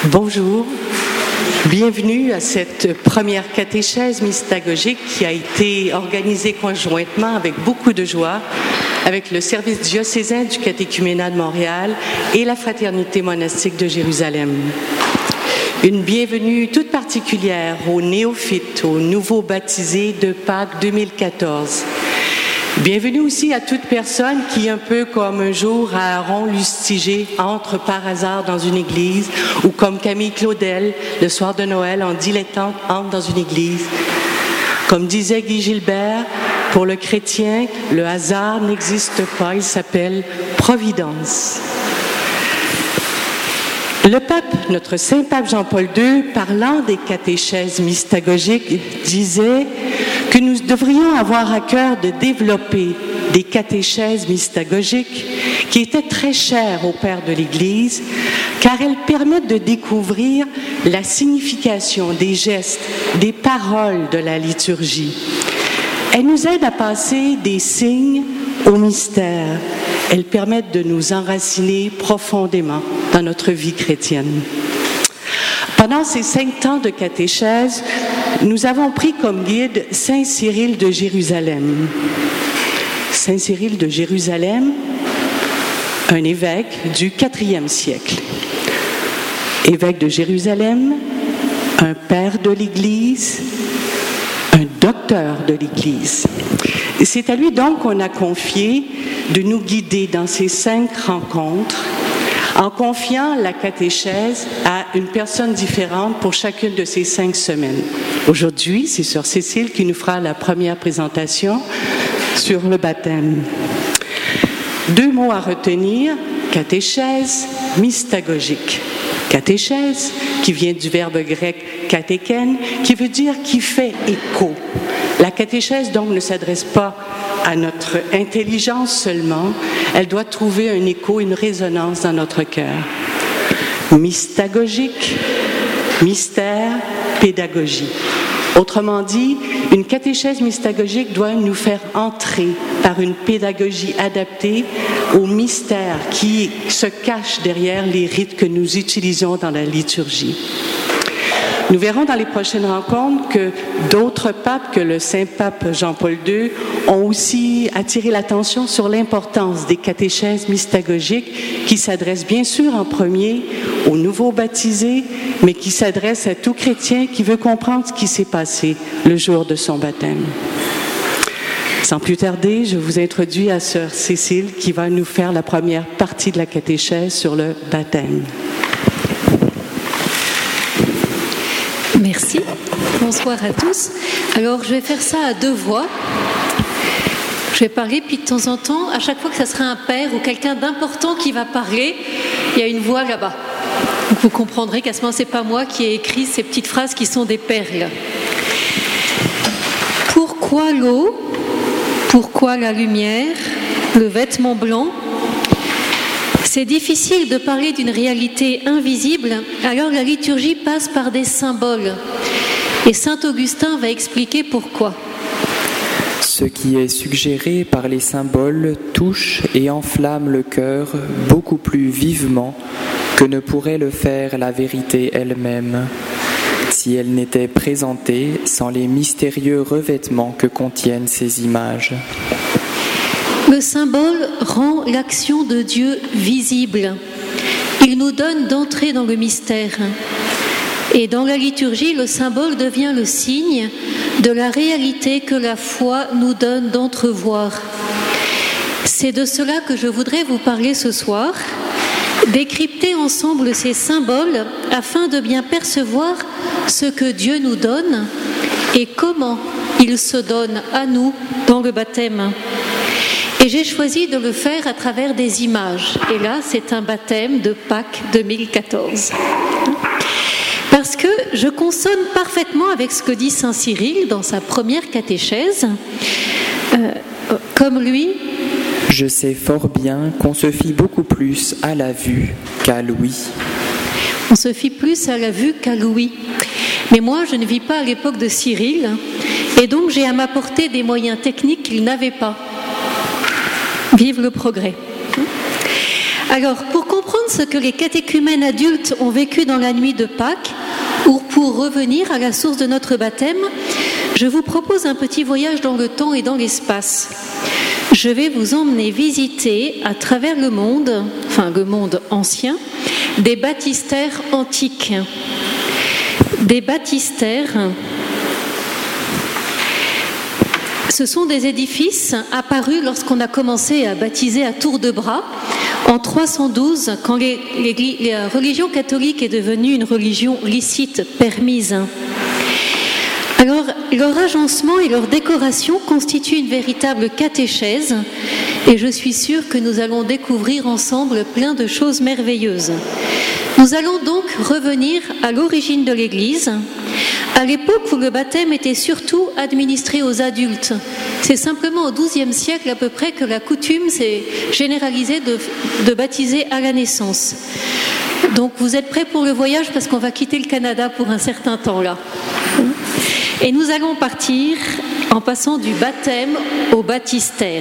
Bonjour, bienvenue à cette première catéchèse mystagogique qui a été organisée conjointement avec beaucoup de joie avec le service diocésain du catéchuménat de Montréal et la fraternité monastique de Jérusalem. Une bienvenue toute particulière aux néophytes, aux nouveaux baptisés de Pâques 2014. Bienvenue aussi à toute personne qui, un peu comme un jour à Aaron Lustiger, entre par hasard dans une église, ou comme Camille Claudel, le soir de Noël, en dilettante, entre dans une église. Comme disait Guy Gilbert, pour le chrétien, le hasard n'existe pas, il s'appelle providence. Le pape, notre saint pape Jean-Paul II, parlant des catéchèses mystagogiques, disait que nous devrions avoir à cœur de développer des catéchèses mystagogiques qui étaient très chères au Père de l'Église, car elles permettent de découvrir la signification des gestes, des paroles de la liturgie. Elles nous aident à passer des signes au mystère. Elles permettent de nous enraciner profondément dans notre vie chrétienne. Pendant ces 5 temps de catéchèse, nous avons pris comme guide Saint Cyril de Jérusalem. Saint Cyril de Jérusalem, un évêque du IVe siècle. Évêque de Jérusalem, un père de l'Église, un docteur de l'Église. Et c'est à lui donc qu'on a confié de nous guider dans ces 5 rencontres en confiant la catéchèse à une personne différente pour chacune de ces 5 semaines. Aujourd'hui, c'est Sœur Cécile qui nous fera la première présentation sur le baptême. 2 mots à retenir, catéchèse, mystagogique. Catéchèse, qui vient du verbe grec katéken, qui veut dire qui fait écho. La catéchèse, donc, ne s'adresse pas à notre intelligence seulement, elle doit trouver un écho, une résonance dans notre cœur. Mystagogique, mystère, pédagogie. Autrement dit, une catéchèse mystagogique doit nous faire entrer par une pédagogie adaptée au mystère qui se cache derrière les rites que nous utilisons dans la liturgie. Nous verrons dans les prochaines rencontres que d'autres papes que le Saint-Pape Jean-Paul II ont aussi attiré l'attention sur l'importance des catéchèses mystagogiques qui s'adressent bien sûr en premier aux nouveaux baptisés, mais qui s'adressent à tout chrétien qui veut comprendre ce qui s'est passé le jour de son baptême. Sans plus tarder, je vous introduis à Sœur Cécile qui va nous faire la première partie de la catéchèse sur le baptême. Merci. Bonsoir à tous. Alors, je vais faire ça à 2 voix. Je vais parler, puis de temps en temps, à chaque fois que ça sera un père ou quelqu'un d'important qui va parler, il y a une voix là-bas. Donc, vous comprendrez qu'à ce moment, c'est pas moi qui ai écrit ces petites phrases qui sont des perles. Pourquoi l'eau ? Pourquoi la lumière ? Le vêtement blanc ? C'est difficile de parler d'une réalité invisible, alors la liturgie passe par des symboles. Et saint Augustin va expliquer pourquoi. Ce qui est suggéré par les symboles touche et enflamme le cœur beaucoup plus vivement que ne pourrait le faire la vérité elle-même, si elle n'était présentée sans les mystérieux revêtements que contiennent ces images. Le symbole rend l'action de Dieu visible. Il nous donne d'entrer dans le mystère. Et dans la liturgie, le symbole devient le signe de la réalité que la foi nous donne d'entrevoir. C'est de cela que je voudrais vous parler ce soir, décrypter ensemble ces symboles afin de bien percevoir ce que Dieu nous donne et comment il se donne à nous dans le baptême. Et j'ai choisi de le faire à travers des images. Et là, c'est un baptême de Pâques 2014. Parce que je consonne parfaitement avec ce que dit saint Cyril dans sa première catéchèse. Comme lui, je sais fort bien qu'on se fie beaucoup plus à la vue qu'à l'ouïe. On se fie plus à la vue qu'à l'ouïe. Mais moi, je ne vis pas à l'époque de Cyril, et donc j'ai à m'apporter des moyens techniques qu'il n'avait pas. Vive le progrès. Alors, pour comprendre ce que les catéchumènes adultes ont vécu dans la nuit de Pâques, ou pour revenir à la source de notre baptême, je vous propose un petit voyage dans le temps et dans l'espace. Je vais vous emmener visiter à travers le monde ancien, des baptistères antiques. Des baptistères, ce sont des édifices apparus lorsqu'on a commencé à baptiser à tour de bras en 312, quand la religion catholique est devenue une religion licite, permise. Alors, leur agencement et leur décoration constituent une véritable catéchèse, et je suis sûre que nous allons découvrir ensemble plein de choses merveilleuses. Nous allons donc revenir à l'origine de l'Église, à l'époque où le baptême était surtout administré aux adultes. C'est simplement au XIIe siècle à peu près que la coutume s'est généralisée de baptiser à la naissance. Donc vous êtes prêts pour le voyage parce qu'on va quitter le Canada pour un certain temps là. Et nous allons partir en passant du baptême au baptistère.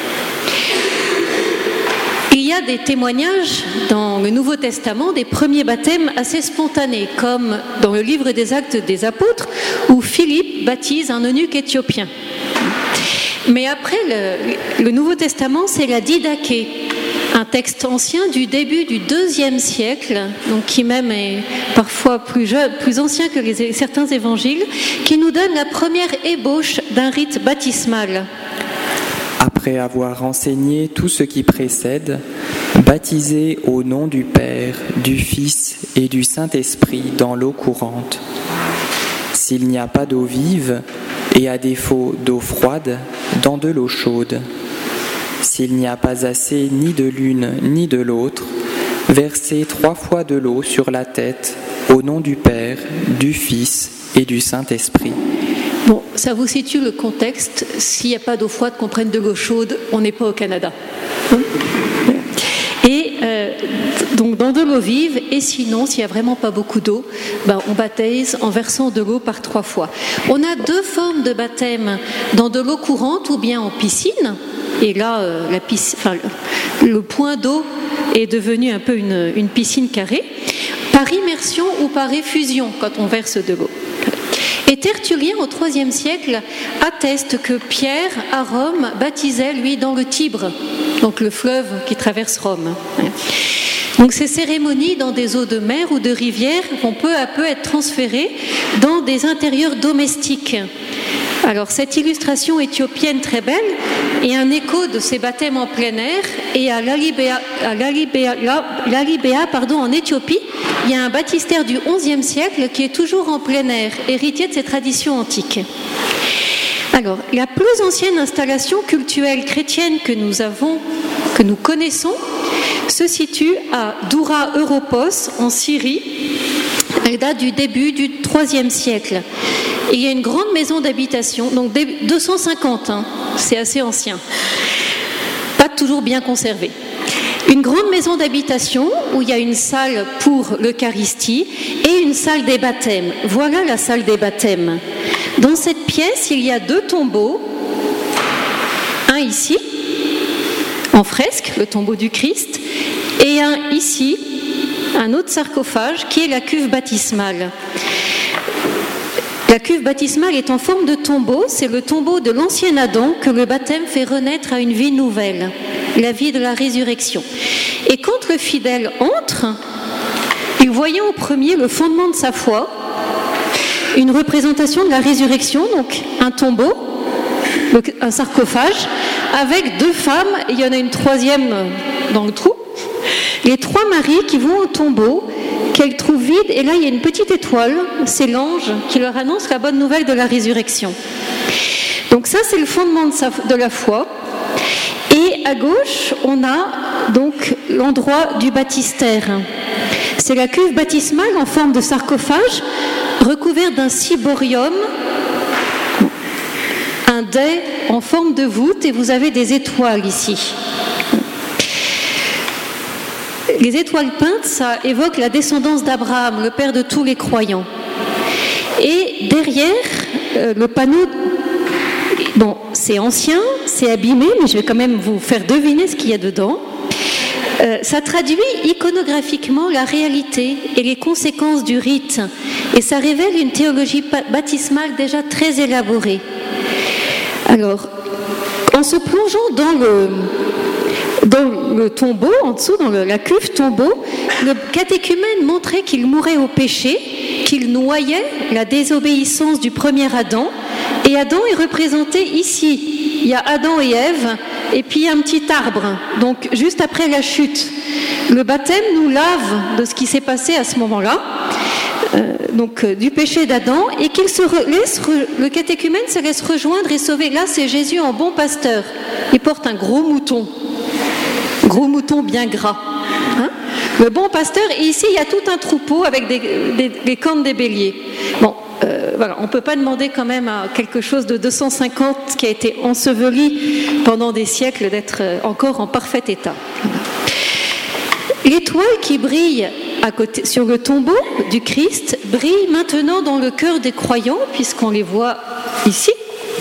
Il y a des témoignages dans le Nouveau Testament des premiers baptêmes assez spontanés, comme dans le livre des Actes des Apôtres, où Philippe baptise un eunuque éthiopien. Mais après le Nouveau Testament, c'est la Didaché, un texte ancien du début du IIe siècle, donc qui même est parfois plus ancien que certains évangiles, qui nous donne la première ébauche d'un rite baptismal. Après avoir enseigné tout ce qui précède, baptisez au nom du Père, du Fils et du Saint-Esprit dans l'eau courante. S'il n'y a pas d'eau vive, et à défaut d'eau froide, dans de l'eau chaude. S'il n'y a pas assez ni de l'une ni de l'autre, versez 3 fois de l'eau sur la tête, au nom du Père, du Fils et du Saint-Esprit. Bon, ça vous situe le contexte. S'il n'y a pas d'eau froide, qu'on prenne de l'eau chaude, on n'est pas au Canada. Et donc dans de l'eau vive, et sinon, s'il n'y a vraiment pas beaucoup d'eau, on baptise en versant de l'eau par 3 fois. On a 2 formes de baptême, dans de l'eau courante ou bien en piscine. Et là, le point d'eau est devenu un peu une piscine carrée, par immersion ou par effusion quand on verse de l'eau. Et Tertullien, au IIIe siècle, atteste que Pierre, à Rome, baptisait, lui, dans le Tibre, donc le fleuve qui traverse Rome. Donc ces cérémonies dans des eaux de mer ou de rivière vont peu à peu être transférées dans des intérieurs domestiques. Alors cette illustration éthiopienne très belle est un écho de ces baptêmes en plein air, et à Lalibéa, en Éthiopie, il y a un baptistère du XIe siècle qui est toujours en plein air, héritier de ces traditions antiques. Alors, la plus ancienne installation cultuelle chrétienne que nous connaissons, se situe à Doura Europos, en Syrie. Elle date du début du IIIe siècle. Et il y a une grande maison d'habitation, donc 250, c'est assez ancien, pas toujours bien conservée. Une grande maison d'habitation où il y a une salle pour l'Eucharistie et une salle des baptêmes. Voilà la salle des baptêmes. Dans cette pièce, il y a 2 tombeaux, un ici, en fresque, le tombeau du Christ, et un ici, un autre sarcophage qui est la cuve baptismale. La cuve baptismale est en forme de tombeau, c'est le tombeau de l'ancien Adam que le baptême fait renaître à une vie nouvelle, la vie de la résurrection. Et quand le fidèle entre, il voyait au premier le fondement de sa foi, une représentation de la résurrection, donc un tombeau, un sarcophage, avec 2 femmes, et il y en a une 3e dans le trou, les 3 maris qui vont au tombeau, qu'elles trouvent vide, et là il y a une petite étoile, c'est l'ange qui leur annonce la bonne nouvelle de la résurrection. Donc ça c'est le fondement de la foi. Et à gauche on a donc l'endroit du baptistère. C'est la cuve baptismale en forme de sarcophage, recouverte d'un ciborium, un dais en forme de voûte, et vous avez des étoiles ici. Les étoiles peintes, ça évoque la descendance d'Abraham, le père de tous les croyants. Et derrière, le panneau, bon, c'est ancien, c'est abîmé, mais je vais quand même vous faire deviner ce qu'il y a dedans. Ça traduit iconographiquement la réalité et les conséquences du rite, et ça révèle une théologie baptismale déjà très élaborée. Alors, en se plongeant dans le tombeau, en dessous, dans la cuve tombeau, le catéchumène montrait qu'il mourait au péché, qu'il noyait la désobéissance du premier Adam, et Adam est représenté ici. Il y a Adam et Ève, et puis un petit arbre, donc juste après la chute. Le baptême nous lave de ce qui s'est passé à ce moment-là, du péché d'Adam, et le catéchumène se laisse rejoindre et sauver. Là, c'est Jésus en bon pasteur. Il porte un gros mouton bien gras. Le bon pasteur, et ici, il y a tout un troupeau avec des cornes des béliers. Bon, voilà, on ne peut pas demander quand même à quelque chose de 250 qui a été enseveli pendant des siècles d'être encore en parfait état. L'étoile qui brille sur le tombeau du Christ brille maintenant dans le cœur des croyants, puisqu'on les voit ici.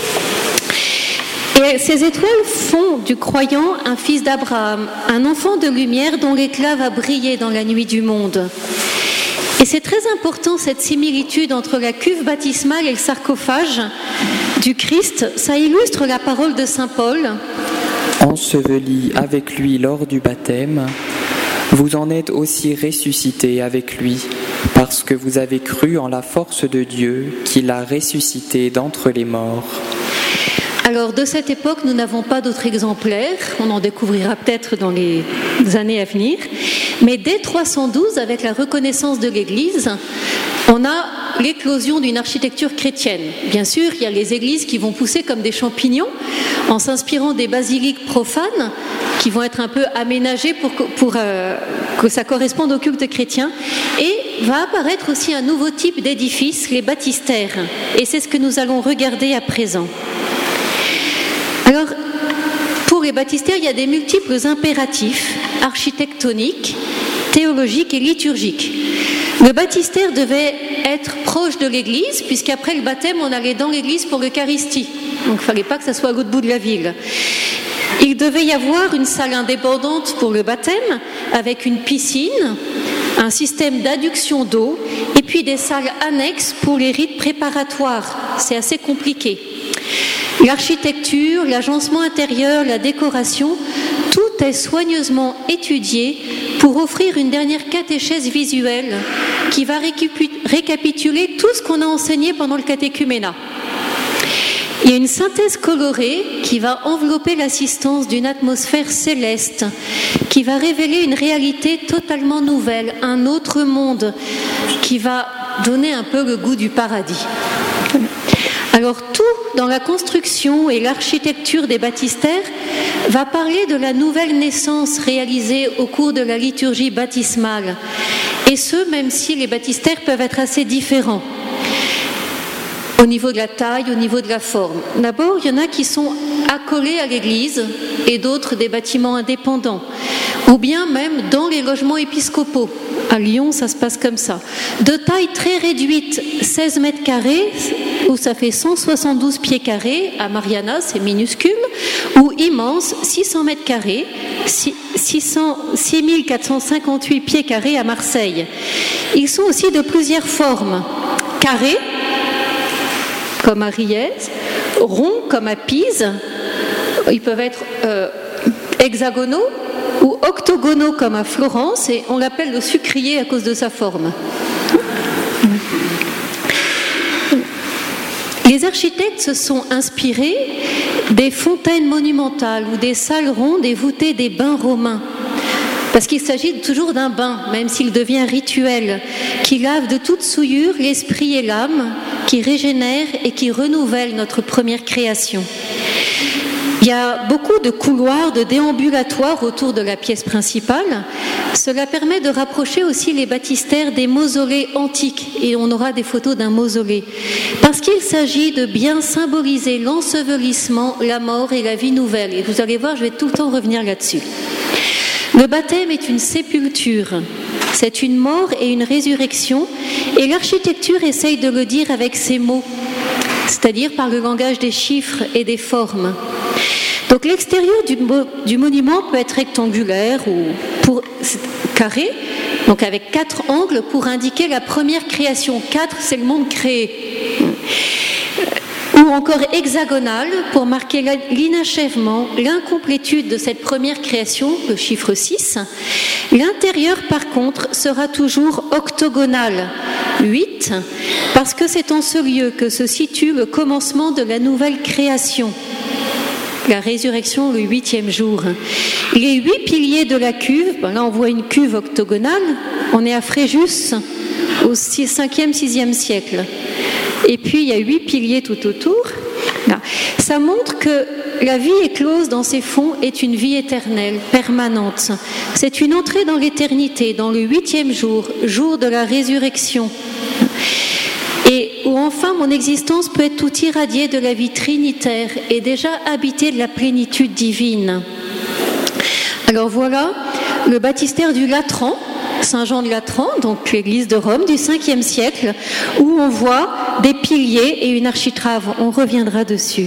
Et ces étoiles font du croyant un fils d'Abraham, un enfant de lumière dont l'éclat va briller dans la nuit du monde. Et c'est très important, cette similitude entre la cuve baptismale et le sarcophage du Christ. Ça illustre la parole de saint Paul. Enseveli avec lui lors du baptême, vous en êtes aussi ressuscités avec lui, parce que vous avez cru en la force de Dieu qui l'a ressuscité d'entre les morts. Alors, de cette époque, nous n'avons pas d'autres exemplaires. On en découvrira peut-être dans les années à venir. Mais dès 312, avec la reconnaissance de l'Église, on a l'éclosion d'une architecture chrétienne. Bien sûr, il y a les églises qui vont pousser comme des champignons en s'inspirant des basiliques profanes qui vont être un peu aménagées pour que ça corresponde au culte chrétien. Et va apparaître aussi un nouveau type d'édifice, les baptistères. Et c'est ce que nous allons regarder à présent. Alors, pour les baptistères, il y a des multiples impératifs architectoniques, théologiques et liturgiques. Le baptistère devait être proche de l'église, puisqu'après le baptême, on allait dans l'église pour l'Eucharistie. Donc, il ne fallait pas que ça soit à l'autre bout de la ville. Il devait y avoir une salle indépendante pour le baptême, avec une piscine, un système d'adduction d'eau, et puis des salles annexes pour les rites préparatoires. C'est assez compliqué. L'architecture, l'agencement intérieur, la décoration, tout est soigneusement étudié pour offrir une dernière catéchèse visuelle qui va récapituler tout ce qu'on a enseigné pendant le catéchuménat. Il y a une synthèse colorée qui va envelopper l'assistance d'une atmosphère céleste, qui va révéler une réalité totalement nouvelle, un autre monde, qui va donner un peu le goût du paradis. Alors tout dans la construction et l'architecture des baptistères va parler de la nouvelle naissance réalisée au cours de la liturgie baptismale, et ce, même si les baptistères peuvent être assez différents au niveau de la taille, au niveau de la forme. D'abord, il y en a qui sont accolés à l'église et d'autres des bâtiments indépendants, ou bien même dans les logements épiscopaux. À Lyon, ça se passe comme ça. De taille très réduite, 16 mètres carrés, où ça fait 172 pieds carrés. À Mariana, c'est minuscule. Ou immense, 600 mètres carrés, 6458 pieds carrés à Marseille. Ils sont aussi de plusieurs formes. Carrés, comme à Riez, ronds, comme à Pise. Ils peuvent être hexagonaux, ou octogonaux comme à Florence, et on l'appelle le sucrier à cause de sa forme. Les architectes se sont inspirés des fontaines monumentales ou des salles rondes et voûtées des bains romains, parce qu'il s'agit toujours d'un bain, même s'il devient rituel, qui lave de toute souillure l'esprit et l'âme, qui régénère et qui renouvelle notre première création. Il y a beaucoup de couloirs, de déambulatoires autour de la pièce principale. Cela permet de rapprocher aussi les baptistères des mausolées antiques, et on aura des photos d'un mausolée, parce qu'il s'agit de bien symboliser l'ensevelissement, la mort et la vie nouvelle. Et vous allez voir, je vais tout le temps revenir là-dessus. Le baptême est une sépulture, c'est une mort et une résurrection, et l'architecture essaye de le dire avec ces mots, c'est-à-dire par le langage des chiffres et des formes. Donc l'extérieur du monument peut être rectangulaire ou carré, donc avec 4 angles pour indiquer la première création. 4, c'est le monde créé. Ou encore hexagonal pour marquer l'inachèvement, l'incomplétude de cette première création, le chiffre 6. L'intérieur, par contre, sera toujours octogonal, 8, parce que c'est en ce lieu que se situe le commencement de la nouvelle création, la résurrection le 8e jour. Les 8 piliers de la cuve, là on voit une cuve octogonale, on est à Fréjus au 5e, 6e siècle. Et puis il y a 8 piliers tout autour. Là. Ça montre que la vie éclose dans ces fonds est une vie éternelle, permanente. C'est une entrée dans l'éternité, dans le 8e jour, jour de la résurrection. Et où enfin mon existence peut être tout irradiée de la vie trinitaire et déjà habitée de la plénitude divine. Alors voilà le baptistère du Latran, Saint Jean de Latran, donc l'église de Rome du 5e siècle, où on voit des piliers et une architrave. On reviendra dessus.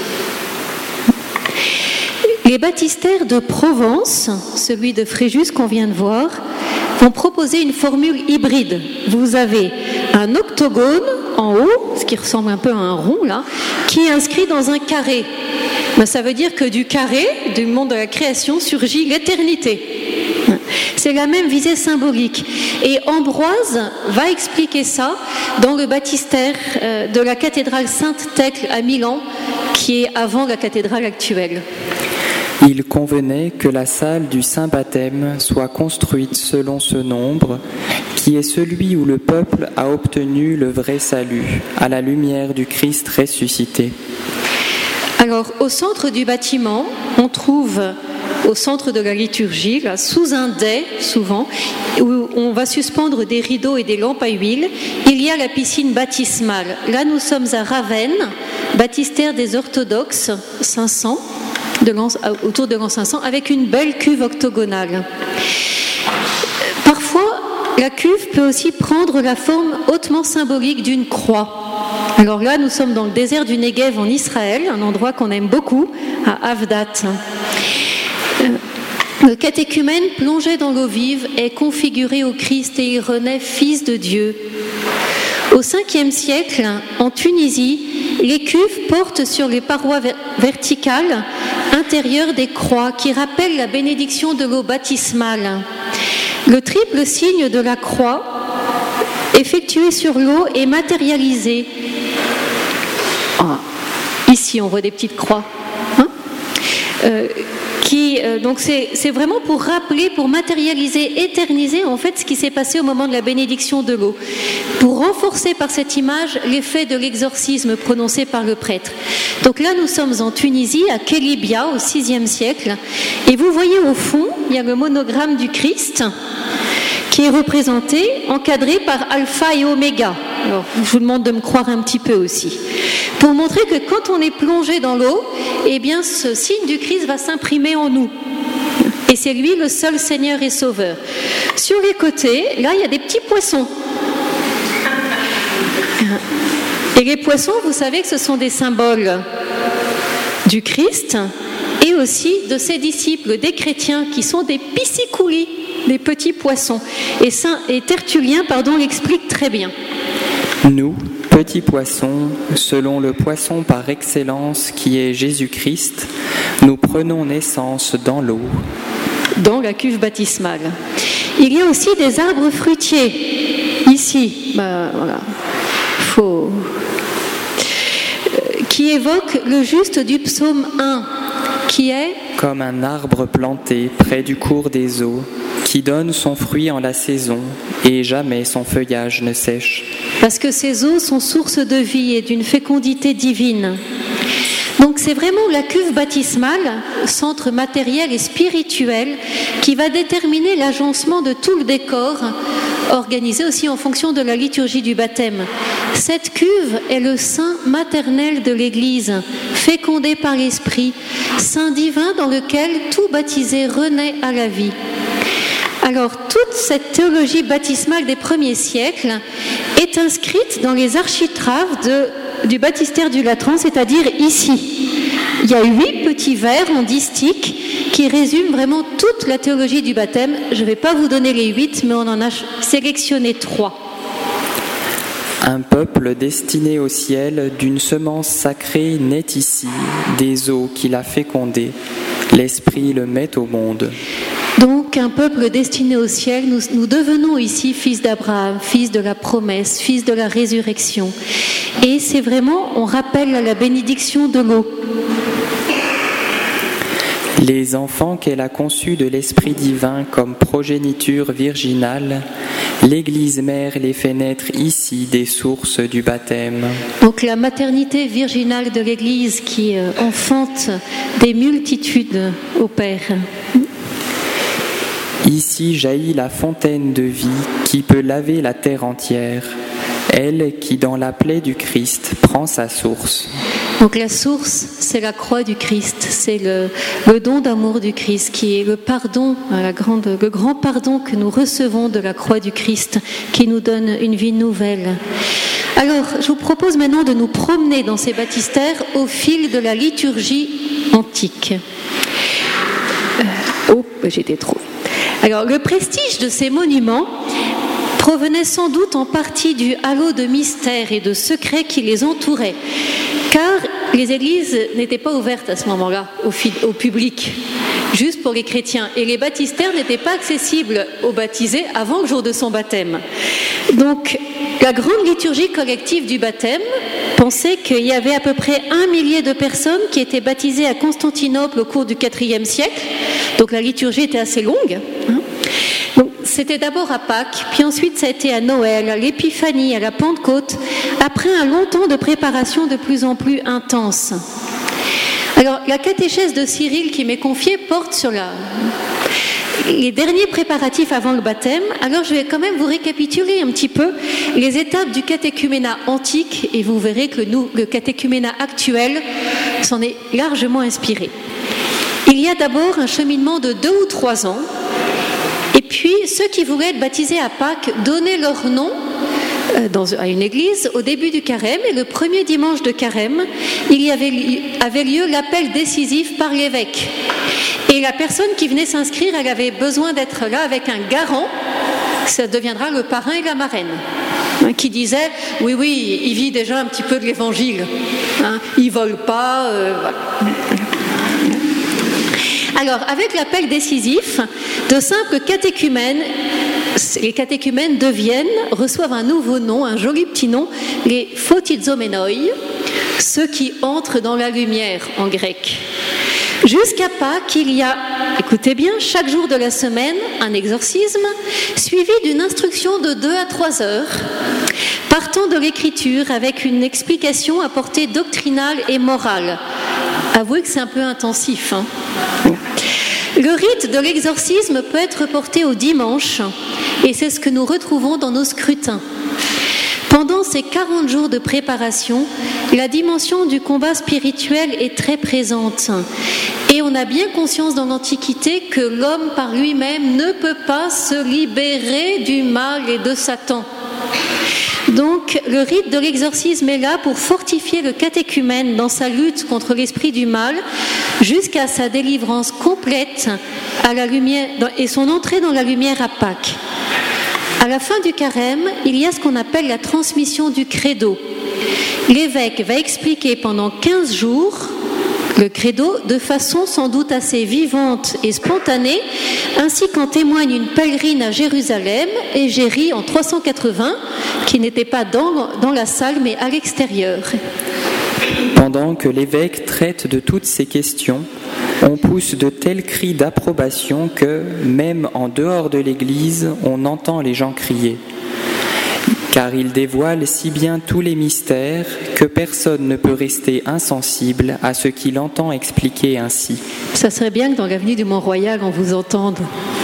Les baptistères de Provence, celui de Fréjus qu'on vient de voir, vont proposer une formule hybride. Vous avez un octogone en haut, ce qui ressemble un peu à un rond là, qui est inscrit dans un carré. Ben, ça veut dire que du carré, du monde de la création, surgit l'éternité. C'est la même visée symbolique. Et Ambroise va expliquer ça dans le baptistère de la cathédrale Sainte-Thècle à Milan, qui est avant la cathédrale actuelle. Il convenait que la salle du Saint-Baptême soit construite selon ce nombre, qui est celui où le peuple a obtenu le vrai salut, à la lumière du Christ ressuscité. Alors, au centre du bâtiment, on trouve, au centre de la liturgie, là, sous un dais, souvent, où on va suspendre des rideaux et des lampes à huile, il y a la piscine baptismale. Là, nous sommes à Ravenne, baptistère des orthodoxes, 500. Autour de l'an 500, avec une belle cuve octogonale. Parfois, la cuve peut aussi prendre la forme hautement symbolique d'une croix. Alors là, nous sommes dans le désert du Negev en Israël, un endroit qu'on aime beaucoup, à Avdat. Le catéchumène plongé dans l'eau vive est configuré au Christ et il renaît fils de Dieu. Au 5e siècle, en Tunisie, les cuves portent sur les parois verticales intérieures des croix qui rappellent la bénédiction de l'eau baptismale. Le triple signe de la croix, effectué sur l'eau, est matérialisé. Ici, on voit des petites croix. Donc c'est vraiment pour rappeler, pour matérialiser, éterniser en fait ce qui s'est passé au moment de la bénédiction de l'eau, pour renforcer par cette image l'effet de l'exorcisme prononcé par le prêtre. Donc là nous sommes en Tunisie, à Kélibia, au 6e siècle, et vous voyez au fond, il y a le monogramme du Christ qui est représenté, encadré par Alpha et Oméga. Alors, je vous demande de me croire un petit peu aussi. Pour montrer que quand on est plongé dans l'eau, eh bien, ce signe du Christ va s'imprimer en nous. Et c'est lui le seul Seigneur et Sauveur. Sur les côtés, là, il y a des petits poissons. Et les poissons, vous savez que ce sont des symboles du Christ et aussi de ses disciples, des chrétiens, qui sont des piscicoulis, des petits poissons. Et Tertullien, l'explique très bien. Nous, petits poissons, selon le poisson par excellence qui est Jésus-Christ, nous prenons naissance dans l'eau. Dans la cuve baptismale. Il y a aussi des arbres fruitiers, ici, voilà. Qui évoquent le juste du psaume 1, qui est comme un arbre planté près du cours des eaux, qui donne son fruit en la saison, et jamais son feuillage ne sèche. Parce que ces eaux sont source de vie et d'une fécondité divine. Donc c'est vraiment la cuve baptismale, centre matériel et spirituel, qui va déterminer l'agencement de tout le décor, organisé aussi en fonction de la liturgie du baptême. Cette cuve est le sein maternel de l'Église, fécondé par l'Esprit, sein divin dans lequel tout baptisé renaît à la vie. Alors, toute cette théologie baptismale des premiers siècles est inscrite dans les architraves du baptistère du Latran, c'est-à-dire ici. Il y a 8 petits vers en distique qui résument vraiment toute la théologie du baptême. Je ne vais pas vous donner les 8, mais on en a sélectionné 3. Un peuple destiné au ciel, d'une semence sacrée naît ici, des eaux qu'il a fécondées. L'Esprit le met au monde. Donc, un peuple destiné au ciel, nous devenons ici fils d'Abraham, fils de la promesse, fils de la résurrection. Et c'est vraiment, on rappelle à la bénédiction de l'eau. Les enfants qu'elle a conçus de l'Esprit divin comme progéniture virginale, l'Église mère les fait naître ici des sources du baptême. Donc la maternité virginale de l'Église qui enfante des multitudes au Père. Ici jaillit la fontaine de vie qui peut laver la terre entière, elle qui dans la plaie du Christ prend sa source. Donc la source, c'est la croix du Christ, c'est le don d'amour du Christ qui est le pardon, le grand pardon que nous recevons de la croix du Christ qui nous donne une vie nouvelle. Alors, je vous propose maintenant de nous promener dans ces baptistères au fil de la liturgie antique. J'étais trop. Alors, le prestige de ces monuments provenait sans doute en partie du halo de mystère et de secret qui les entourait, car les églises n'étaient pas ouvertes à ce moment-là au public, juste pour les chrétiens, et les baptistères n'étaient pas accessibles aux baptisés avant le jour de son baptême. Donc, la grande liturgie collective du baptême pensait qu'il y avait à peu près 1 millier de personnes qui étaient baptisées à Constantinople au cours du IVe siècle, donc la liturgie était assez longue. Donc, c'était d'abord à Pâques, puis ensuite ça a été à Noël, à l'Épiphanie, à la Pentecôte, après un long temps de préparation de plus en plus intense. Alors, la catéchèse de Cyril qui m'est confiée porte sur les derniers préparatifs avant le baptême. Alors, je vais quand même vous récapituler un petit peu les étapes du catéchuménat antique, et vous verrez que le catéchuménat actuel s'en est largement inspiré. Il y a d'abord un cheminement de 2 ou 3 ans. Et puis, ceux qui voulaient être baptisés à Pâques donnaient leur nom à une église au début du carême. Et le premier dimanche de carême, avait lieu l'appel décisif par l'évêque. Et la personne qui venait s'inscrire, elle avait besoin d'être là avec un garant. Ça deviendra le parrain et la marraine, qui disait « Oui, il vit déjà un petit peu de l'évangile. Il ne vole pas. Voilà. » Alors, avec l'appel décisif, de simples catéchumènes, les catéchumènes reçoivent un nouveau nom, un joli petit nom, les photizomenoi, ceux qui entrent dans la lumière en grec. Jusqu'à Pâques, il y a, écoutez bien, chaque jour de la semaine, un exorcisme, suivi d'une instruction de 2 à 3 heures, partant de l'écriture avec une explication à portée doctrinale et morale. Avouez que c'est un peu intensif. Le rite de l'exorcisme peut être reporté au dimanche, et c'est ce que nous retrouvons dans nos scrutins. Pendant ces 40 jours de préparation, la dimension du combat spirituel est très présente. Et on a bien conscience dans l'Antiquité que l'homme par lui-même ne peut pas se libérer du mal et de Satan. Donc, le rite de l'exorcisme est là pour fortifier le catéchumène dans sa lutte contre l'esprit du mal, jusqu'à sa délivrance complète à la lumière et son entrée dans la lumière à Pâques. À la fin du carême, il y a ce qu'on appelle la transmission du credo. L'évêque va expliquer pendant 15 jours le credo de façon sans doute assez vivante et spontanée, ainsi qu'en témoigne une pèlerine à Jérusalem, Égérie en 380, qui n'était pas dans la salle mais à l'extérieur. Pendant que l'évêque traite de toutes ces questions, on pousse de tels cris d'approbation que, même en dehors de l'église, on entend les gens crier. Car il dévoile si bien tous les mystères que personne ne peut rester insensible à ce qu'il entend expliquer ainsi. Ça serait bien que dans l'avenue du Mont-Royal, on vous entende.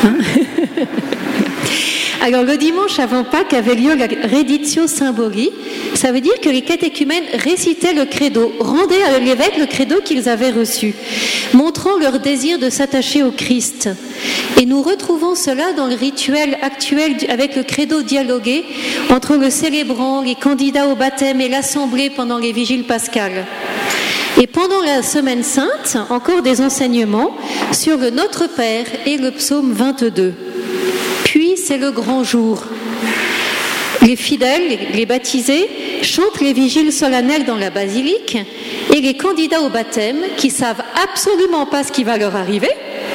Alors, le dimanche avant Pâques avait lieu la Reditio Symboli. Ça veut dire que les catéchumènes récitaient le credo, rendaient à l'évêque le credo qu'ils avaient reçu, montrant leur désir de s'attacher au Christ. Et nous retrouvons cela dans le rituel actuel avec le credo dialogué entre le célébrant, les candidats au baptême et l'assemblée pendant les vigiles pascales. Et pendant la Semaine Sainte, encore des enseignements sur le Notre Père et le psaume 22. Puis c'est le grand jour. Les fidèles, les baptisés, chantent les vigiles solennelles dans la basilique et les candidats au baptême, qui savent absolument pas ce qui va leur arriver,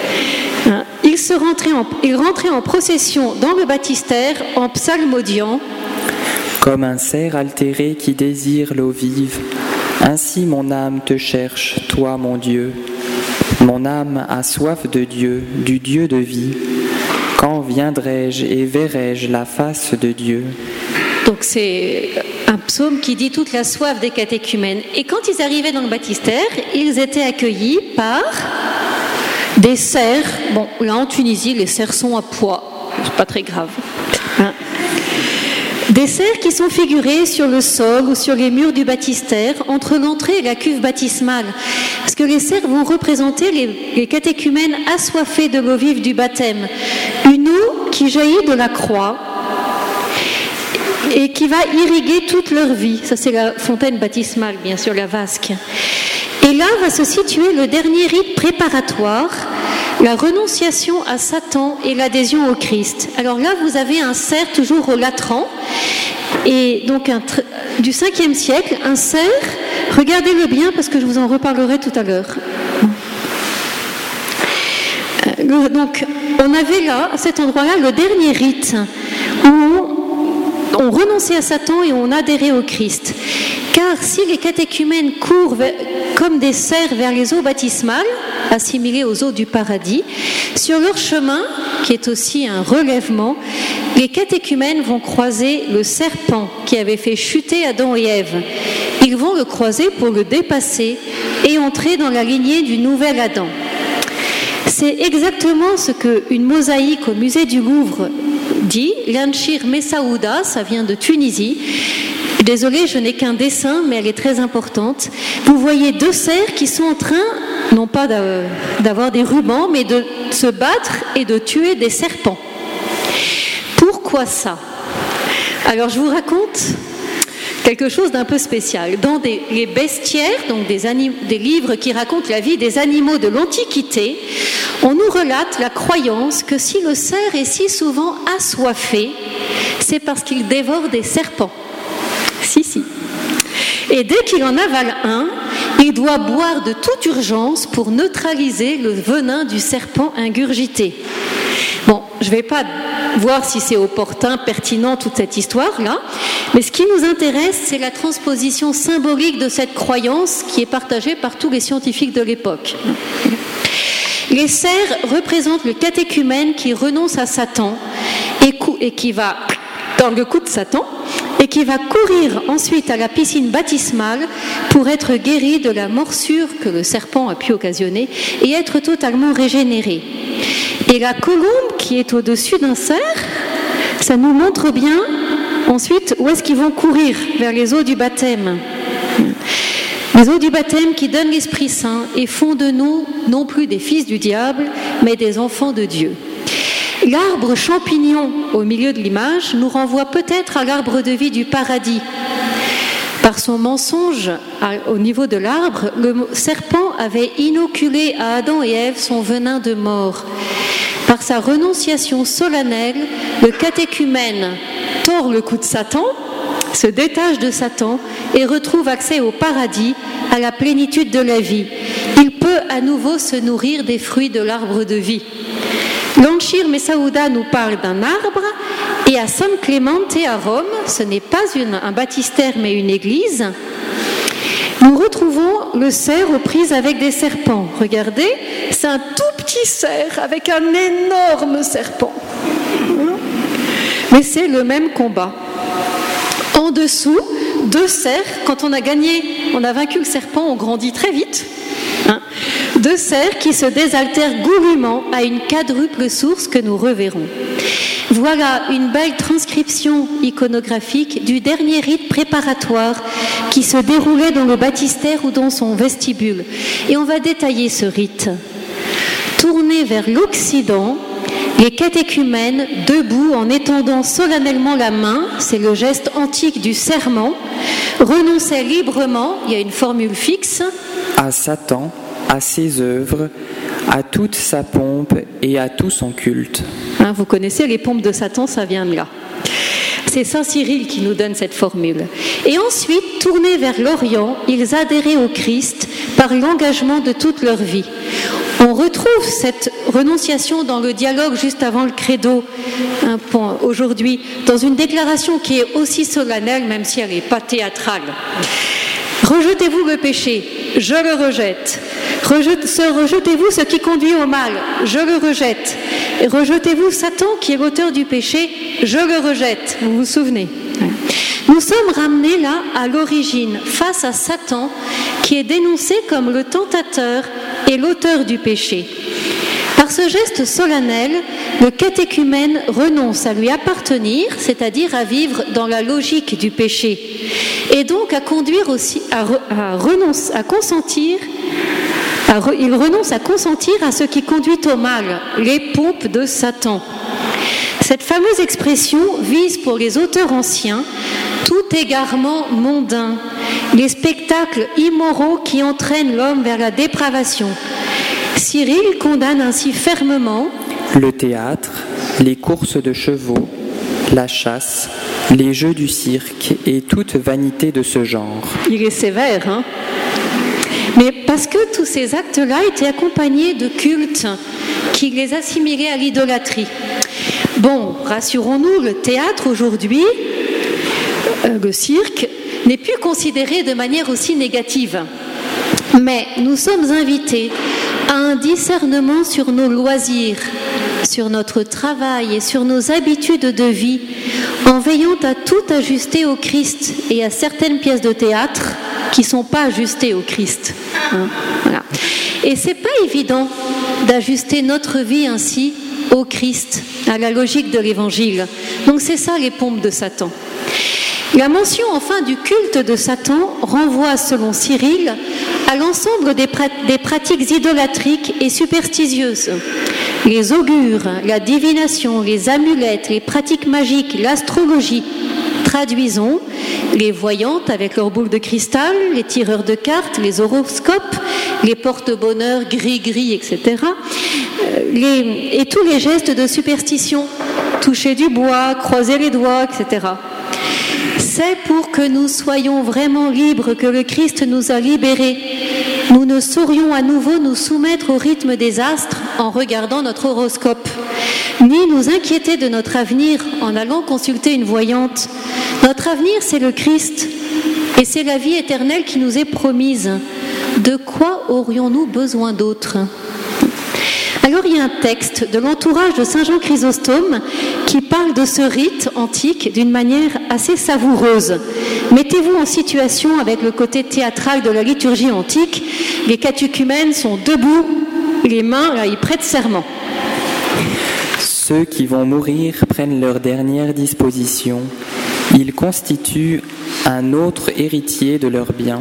ils rentraient en procession dans le baptistère en psalmodiant. Comme un cerf altéré qui désire l'eau vive, ainsi mon âme te cherche, toi mon Dieu. Mon âme a soif de Dieu, du Dieu de vie. Quand viendrai-je et verrai-je la face de Dieu? Donc c'est un psaume qui dit toute la soif des catéchumènes. Et quand ils arrivaient dans le baptistère, ils étaient accueillis par des cerfs. Bon, là en Tunisie, les cerfs sont à poids, c'est pas très grave. Des cerfs qui sont figurés sur le sol ou sur les murs du baptistère, entre l'entrée et la cuve baptismale. Parce que les cerfs vont représenter les catéchumènes assoiffés de l'eau vive du baptême. Une eau qui jaillit de la croix et qui va irriguer toute leur vie. Ça, c'est la fontaine baptismale, bien sûr, la vasque. Et là va se situer le dernier rite préparatoire, la renonciation à Satan et l'adhésion au Christ. Alors là, vous avez un cerf toujours au latran, et donc du 5e siècle, un cerf, regardez-le bien parce que je vous en reparlerai tout à l'heure. Donc, on avait là, à cet endroit-là, le dernier rite où on renonçait à Satan et on adhérait au Christ. Car si les catéchumènes courent comme des cerfs vers les eaux baptismales, assimilées aux eaux du paradis, sur leur chemin, qui est aussi un relèvement, les catéchumènes vont croiser le serpent qui avait fait chuter Adam et Ève. Ils vont le croiser pour le dépasser et entrer dans la lignée du nouvel Adam. C'est exactement ce qu'une mosaïque au musée du Louvre dit, l'Anchir Messaouda, ça vient de Tunisie. Désolée, je n'ai qu'un dessin, mais elle est très importante. Vous voyez deux cerfs qui sont en train, non pas d'avoir des rubans, mais de se battre et de tuer des serpents. Pourquoi ça? Alors, je vous raconte quelque chose d'un peu spécial. Dans les bestiaires, donc des livres qui racontent la vie des animaux de l'Antiquité, on nous relate la croyance que si le cerf est si souvent assoiffé, c'est parce qu'il dévore des serpents. Si. Et dès qu'il en avale un, il doit boire de toute urgence pour neutraliser le venin du serpent ingurgité. Bon, je ne vais pas voir si c'est opportun, pertinent, toute cette histoire-là, mais ce qui nous intéresse, c'est la transposition symbolique de cette croyance qui est partagée par tous les scientifiques de l'époque. Les cerfs représentent le catéchumène qui renonce à Satan et qui va dans le coup de Satan et qui va courir ensuite à la piscine baptismale pour être guéri de la morsure que le serpent a pu occasionner et être totalement régénéré. Et la colombe qui est au-dessus d'un cerf, ça nous montre bien ensuite où est-ce qu'ils vont courir, vers les eaux du baptême. Les eaux du baptême qui donnent l'Esprit Saint et font de nous non plus des fils du diable, mais des enfants de Dieu. L'arbre champignon au milieu de l'image nous renvoie peut-être à l'arbre de vie du paradis. Par son mensonge au niveau de l'arbre, le serpent avait inoculé à Adam et Ève son venin de mort. Par sa renonciation solennelle, le catéchumène tord le cou de Satan, se détache de Satan et retrouve accès au paradis, à la plénitude de la vie. Il peut à nouveau se nourrir des fruits de l'arbre de vie. L'Anchir Messaouda nous parle d'un arbre, et à San Clemente à Rome, ce n'est pas un baptistère mais une église, nous retrouvons le cerf aux prises avec des serpents. Regardez, c'est un tout petit cerf avec un énorme serpent. Mais c'est le même combat. En dessous, deux cerfs, quand on a vaincu le serpent, on grandit très vite. Deux cerfs qui se désaltèrent goulûment à une quadruple source que nous reverrons. Voilà une belle transcription iconographique du dernier rite préparatoire qui se déroulait dans le baptistère ou dans son vestibule. Et on va détailler ce rite. Tournés vers l'Occident, les catéchumènes, debout en étendant solennellement la main, c'est le geste antique du serment, renonçaient librement, il y a une formule fixe, à Satan, à ses œuvres, à toute sa pompe et à tout son culte. Vous connaissez les pompes de Satan, ça vient de là. C'est Saint Cyril qui nous donne cette formule. Et ensuite, tournés vers l'Orient, ils adhéraient au Christ par l'engagement de toute leur vie. On retrouve cette renonciation dans le dialogue juste avant le credo, aujourd'hui, dans une déclaration qui est aussi solennelle, même si elle n'est pas théâtrale. Rejetez-vous le péché, je le rejette. Rejetez-vous ce qui conduit au mal, je le rejette. Et rejetez-vous Satan qui est l'auteur du péché, je le rejette. Vous vous souvenez ? Nous sommes ramenés là à l'origine, face à Satan, qui est dénoncé comme le tentateur et l'auteur du péché. Par ce geste solennel, le catéchumène renonce à lui appartenir, c'est-à-dire à vivre dans la logique du péché, et donc à conduire aussi il renonce à consentir à ce qui conduit au mal, les pompes de Satan. Cette fameuse expression vise pour les auteurs anciens tout égarement mondain, les spectacles immoraux qui entraînent l'homme vers la dépravation. Cyril condamne ainsi fermement le théâtre, les courses de chevaux, la chasse, les jeux du cirque et toute vanité de ce genre. Il est sévère, hein ? Mais parce que tous ces actes-là étaient accompagnés de cultes qui les assimilaient à l'idolâtrie. Bon, rassurons-nous, le théâtre aujourd'hui, le cirque, n'est plus considéré de manière aussi négative. Mais nous sommes invités à un discernement sur nos loisirs, sur notre travail et sur nos habitudes de vie, en veillant à tout ajuster au Christ et à certaines pièces de théâtre qui ne sont pas ajustées au Christ. Voilà. Et ce n'est pas évident d'ajuster notre vie ainsi au Christ, à la logique de l'Évangile. Donc c'est ça les pompes de Satan. La mention enfin du culte de Satan renvoie, selon Cyril, à l'ensemble des pratiques idolâtriques et superstitieuses. Les augures, la divination, les amulettes, les pratiques magiques, l'astrologie. Traduisons, les voyantes avec leurs boules de cristal, les tireurs de cartes, les horoscopes, les porte-bonheur gris-gris, etc. Et tous les gestes de superstition, toucher du bois, croiser les doigts, etc. C'est pour que nous soyons vraiment libres que le Christ nous a libérés. Nous ne saurions à nouveau nous soumettre au rythme des astres en regardant notre horoscope, ni nous inquiéter de notre avenir en allant consulter une voyante. Notre avenir, c'est le Christ, et c'est la vie éternelle qui nous est promise. De quoi aurions-nous besoin d'autre ? Alors il y a un texte de l'entourage de Saint Jean Chrysostome qui parle de ce rite antique d'une manière assez savoureuse. Mettez-vous en situation avec le côté théâtral de la liturgie antique. Les catéchumènes sont debout, les mains, là, ils prêtent serment. Ceux qui vont mourir prennent leur dernière disposition. Ils constituent un autre héritier de leurs biens.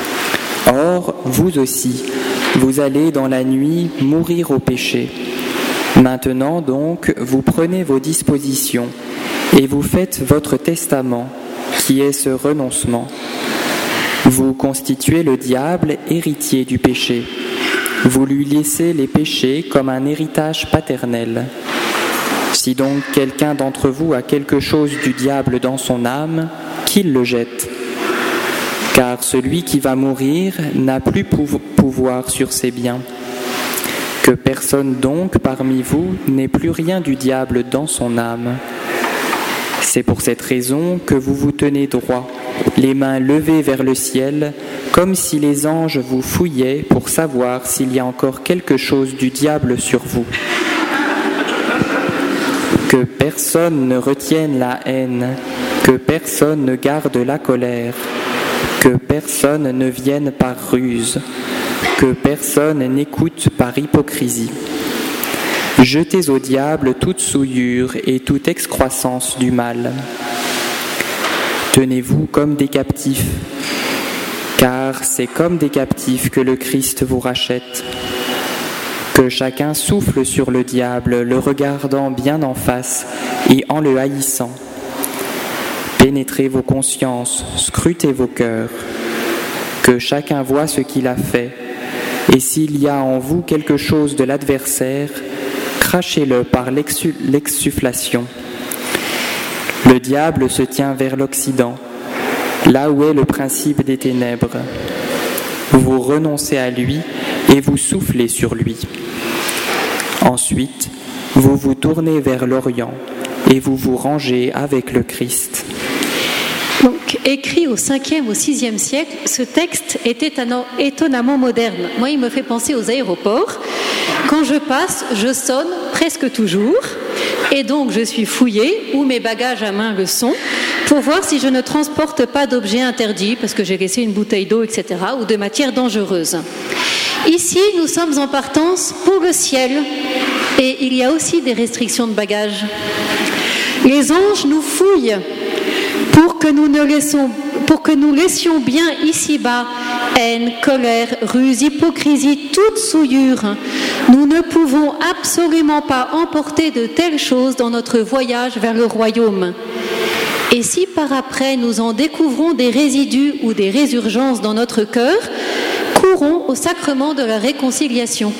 Or, vous aussi, vous allez dans la nuit mourir au péché. Maintenant donc, vous prenez vos dispositions et vous faites votre testament, qui est ce renoncement. Vous constituez le diable héritier du péché. Vous lui laissez les péchés comme un héritage paternel. Si donc quelqu'un d'entre vous a quelque chose du diable dans son âme, qu'il le jette. Car celui qui va mourir n'a plus pouvoir sur ses biens. Que personne donc parmi vous n'ait plus rien du diable dans son âme. C'est pour cette raison que vous vous tenez droit, les mains levées vers le ciel, comme si les anges vous fouillaient pour savoir s'il y a encore quelque chose du diable sur vous. Que personne ne retienne la haine, que personne ne garde la colère, que personne ne vienne par ruse, que personne n'écoute par hypocrisie. Jetez au diable toute souillure et toute excroissance du mal. Tenez-vous comme des captifs, car c'est comme des captifs que le Christ vous rachète. Que chacun souffle sur le diable, le regardant bien en face et en le haïssant. Pénétrez vos consciences, scrutez vos cœurs. Que chacun voie ce qu'il a fait, Et s'il y a en vous quelque chose de l'adversaire, crachez-le par l'exsufflation. Le diable se tient vers l'Occident, là où est le principe des ténèbres. Vous renoncez à lui et vous soufflez sur lui. Ensuite, vous vous tournez vers l'Orient et vous vous rangez avec le Christ. Donc, écrit au 5e, au 6e siècle, ce texte était étonnamment moderne. Moi, il me fait penser aux aéroports. Quand je passe, je sonne presque toujours. Et donc, je suis fouillée, ou mes bagages à main le sont, pour voir si je ne transporte pas d'objets interdits, parce que j'ai laissé une bouteille d'eau, etc., ou de matières dangereuses. Ici, nous sommes en partance pour le ciel, et il y a aussi des restrictions de bagages. Les anges nous fouillent pour que nous laissions bien ici-bas haine, colère, ruse, hypocrisie, toute souillure. Nous ne pouvons absolument pas emporter de telles choses dans notre voyage vers le royaume. Et si par après nous en découvrons des résidus ou des résurgences dans notre cœur, courons au sacrement de la réconciliation.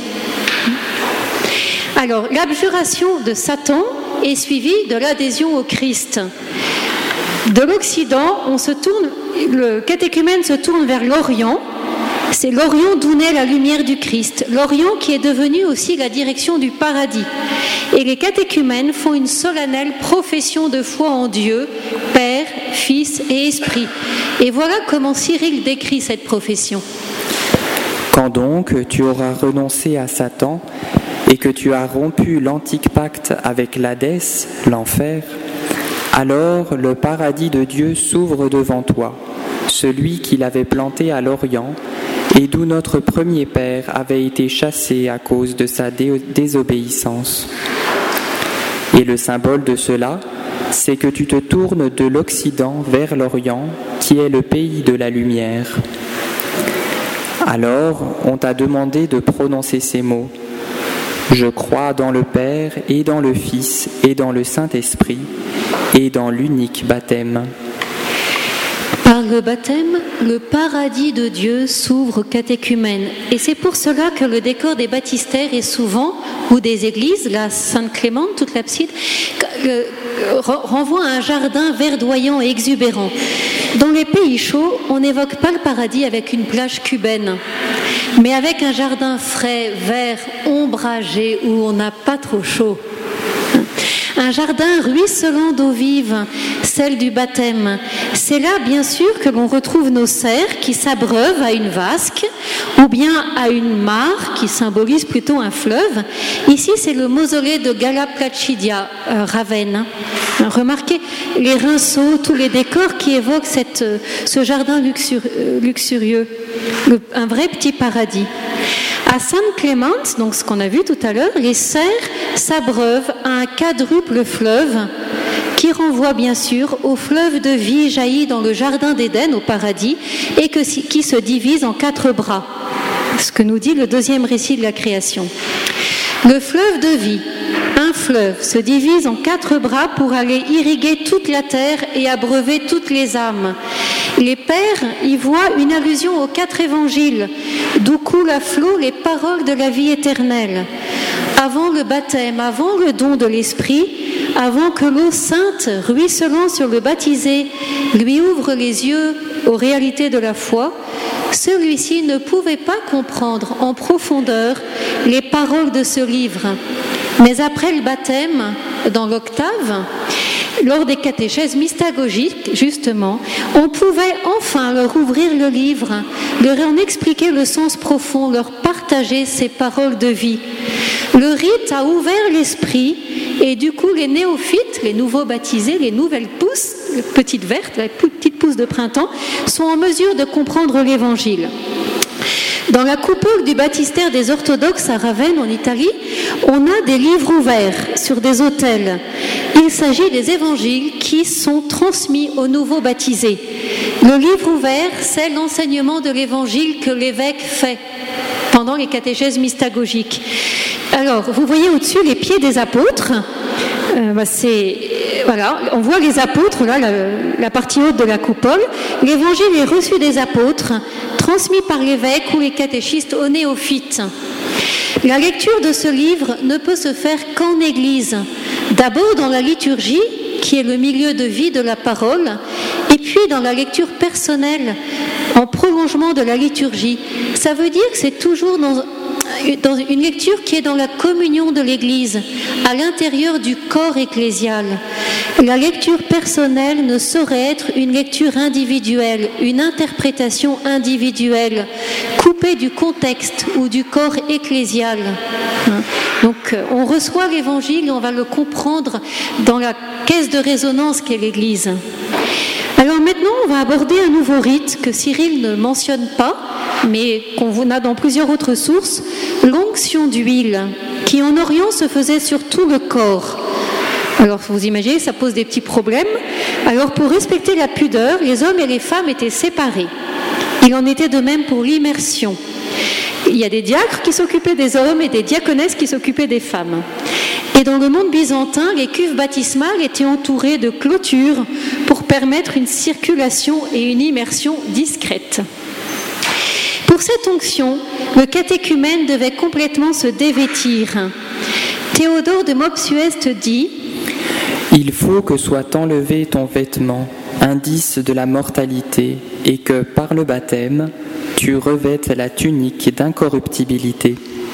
Alors, l'abjuration de Satan est suivie de l'adhésion au Christ. De l'Occident, le catéchumène se tourne vers l'Orient. C'est l'Orient d'où naît la lumière du Christ. L'Orient qui est devenu aussi la direction du paradis. Et les catéchumènes font une solennelle profession de foi en Dieu, Père, Fils et Esprit. Et voilà comment Cyril décrit cette profession. Quand donc tu auras renoncé à Satan et que tu as rompu l'antique pacte avec l'Hadès, l'enfer, alors le paradis de Dieu s'ouvre devant toi, celui qu'il avait planté à l'Orient et d'où notre premier père avait été chassé à cause de sa désobéissance. Et le symbole de cela, c'est que tu te tournes de l'Occident vers l'Orient, qui est le pays de la lumière. Alors, on t'a demandé de prononcer ces mots. Je crois dans le Père et dans le Fils et dans le Saint-Esprit et dans l'unique baptême. Par le baptême, le paradis de Dieu s'ouvre aux catéchumènes. Et c'est pour cela que le décor des baptistères est souvent, ou des églises, la Sainte-Clémente, toute l'abside, renvoie à un jardin verdoyant et exubérant. Dans les pays chauds, on n'évoque pas le paradis avec une plage cubaine, mais avec un jardin frais, vert, ombragé, où on n'a pas trop chaud. Un jardin ruisselant d'eau vive, celle du baptême. C'est là, bien sûr, que l'on retrouve nos cerfs qui s'abreuvent à une vasque ou bien à une mare qui symbolise plutôt un fleuve. Ici, c'est le mausolée de Gala Placidia, Ravenne. Remarquez les rinceaux, tous les décors qui évoquent ce jardin luxurieux, un vrai petit paradis. À Sainte-Clémente, donc ce qu'on a vu tout à l'heure, les cerfs s'abreuvent à un quadruple fleuve qui renvoie bien sûr au fleuve de vie jailli dans le jardin d'Éden au paradis et qui se divise en 4 bras, ce que nous dit le 2e récit de la création. Le fleuve de vie, un fleuve, se divise en 4 bras pour aller irriguer toute la terre et abreuver toutes les âmes. Les pères y voient une allusion aux 4 évangiles, d'où coulent à flot les paroles de la vie éternelle. Avant le baptême, avant le don de l'Esprit, avant que l'eau sainte ruisselant sur le baptisé lui ouvre les yeux aux réalités de la foi, celui-ci ne pouvait pas comprendre en profondeur les paroles de ce livre. Mais après le baptême, dans l'octave, lors des catéchèses mystagogiques, justement, on pouvait enfin leur ouvrir le livre, leur en expliquer le sens profond, leur partager ces paroles de vie. Le rite a ouvert l'esprit et du coup les néophytes, les nouveaux baptisés, les nouvelles pousses, les petites vertes, les petites pousses de printemps, sont en mesure de comprendre l'évangile. Dans la coupole du baptistère des orthodoxes à Ravenne, en Italie, on a des livres ouverts sur des autels. Il s'agit des évangiles qui sont transmis aux nouveaux baptisés. Le livre ouvert, c'est l'enseignement de l'évangile que l'évêque fait pendant les catéchèses mystagogiques. Alors, vous voyez au-dessus les pieds des apôtres. Voilà, on voit les apôtres, là, la partie haute de la coupole. L'évangile est reçu des apôtres, transmis par l'évêque ou les catéchistes aux néophytes. La lecture de ce livre ne peut se faire qu'en Église. D'abord dans la liturgie, qui est le milieu de vie de la parole, et puis dans la lecture personnelle, en prolongement de la liturgie. Ça veut dire que c'est toujours dans une lecture qui est dans la communion de l'Église, à l'intérieur du corps ecclésial. La lecture personnelle ne saurait être une lecture individuelle, une interprétation individuelle, coupée du contexte ou du corps ecclésial. Donc on reçoit l'Évangile et on va le comprendre dans la caisse de résonance qu'est l'Église. Alors maintenant, on va aborder un nouveau rite que Cyril ne mentionne pas, mais qu'on a dans plusieurs autres sources, l'onction d'huile, qui en Orient se faisait sur tout le corps. Alors vous imaginez, ça pose des petits problèmes. Alors pour respecter la pudeur, les hommes et les femmes étaient séparés. Il en était de même pour l'immersion. Il y a des diacres qui s'occupaient des hommes et des diaconesses qui s'occupaient des femmes. Et dans le monde byzantin, les cuves baptismales étaient entourées de clôtures pour permettre une circulation et une immersion discrète. Pour cette onction, le catéchumène devait complètement se dévêtir. Théodore de Mopsueste dit « Il faut que soit enlevé ton vêtement, indice de la mortalité, et que par le baptême, tu revêtes la tunique d'incorruptibilité. »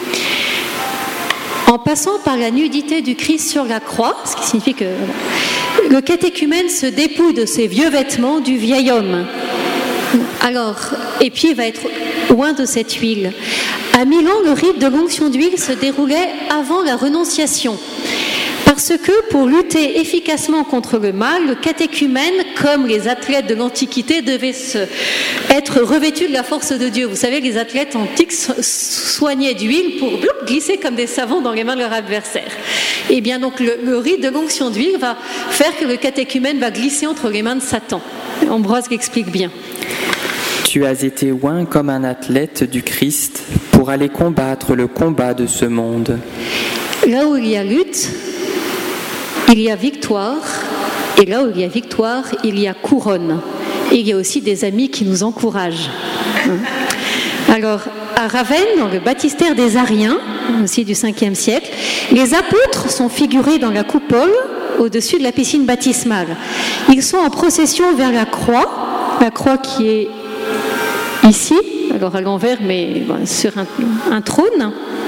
En passant par la nudité du Christ sur la croix, ce qui signifie que le catéchumène se dépouille de ses vieux vêtements du vieil homme. Alors, et puis il va être loin de cette huile. À Milan, le rite de l'onction d'huile se déroulait avant la renonciation. Parce que pour lutter efficacement contre le mal, le catéchumène, comme les athlètes de l'Antiquité, devait être revêtu de la force de Dieu. Vous savez, les athlètes antiques soignaient d'huile pour glisser comme des savons dans les mains de leur adversaire. Et bien donc le rite de l'onction d'huile va faire que le catéchumène va glisser entre les mains de Satan. Ambroise l'explique bien. Tu as été oint comme un athlète du Christ pour aller combattre le combat de ce monde. Là où il y a lutte, il y a victoire, et là où il y a victoire, il y a couronne. Et il y a aussi des amis qui nous encouragent. Alors, à Ravenne, dans le baptistère des Ariens, aussi du 5e siècle, les apôtres sont figurés dans la coupole au-dessus de la piscine baptismale. Ils sont en procession vers la croix qui est ici, alors à l'envers, mais sur un trône.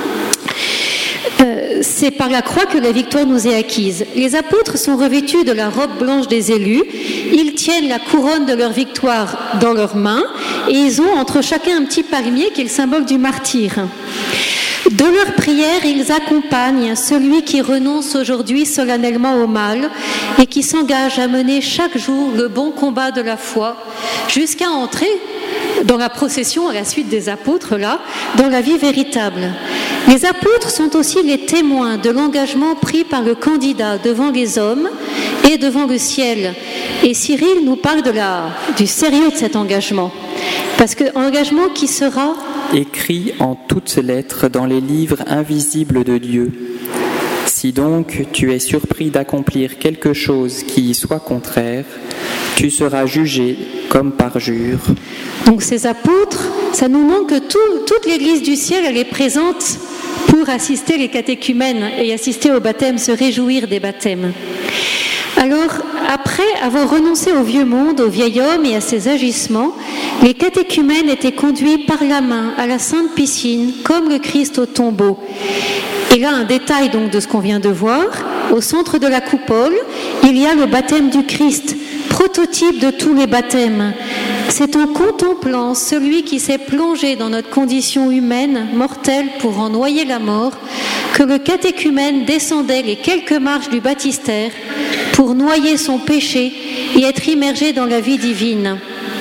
C'est par la croix que la victoire nous est acquise. Les apôtres sont revêtus de la robe blanche des élus, ils tiennent la couronne de leur victoire dans leurs mains et ils ont entre chacun un petit palmier qui est le symbole du martyr. De leur prière, ils accompagnent celui qui renonce aujourd'hui solennellement au mal et qui s'engage à mener chaque jour le bon combat de la foi jusqu'à entrer dans la procession à la suite des apôtres, là, dans la vie véritable. Les apôtres sont aussi les témoins de l'engagement pris par le candidat devant les hommes et devant le ciel. Et Cyril nous parle du sérieux de cet engagement. Parce que engagement qui sera écrit en toutes lettres dans les livres invisibles de Dieu. Si donc tu es surpris d'accomplir quelque chose qui y soit contraire, tu seras jugé comme parjure. Donc ces apôtres, ça nous montre que toute l'Église du ciel, elle est présente pour assister les catéchumènes et assister au baptême, se réjouir des baptêmes. Alors, après avoir renoncé au vieux monde, au vieil homme et à ses agissements, les catéchumènes étaient conduits par la main à la sainte piscine, comme le Christ au tombeau. Et là, un détail donc de ce qu'on vient de voir, au centre de la coupole, il y a le baptême du Christ, prototype de tous les baptêmes. C'est en contemplant celui qui s'est plongé dans notre condition humaine, mortelle, pour en noyer la mort, que le catéchumène descendait les quelques marches du baptistère pour noyer son péché et être immergé dans la vie divine.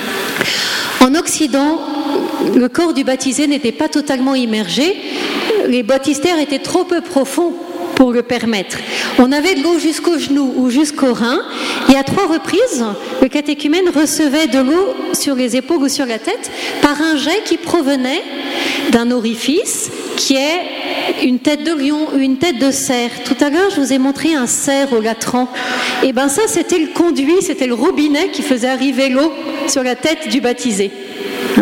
En Occident, le corps du baptisé n'était pas totalement immergé, les baptistères étaient trop peu profonds pour le permettre. On avait de l'eau jusqu'aux genoux ou jusqu'aux reins, et à 3 reprises, le catéchumène recevait de l'eau sur les épaules ou sur la tête par un jet qui provenait d'un orifice qui est une tête de lion ou une tête de cerf. Tout à l'heure, je vous ai montré un cerf au latran. Et bien ça, c'était le conduit, c'était le robinet qui faisait arriver l'eau sur la tête du baptisé.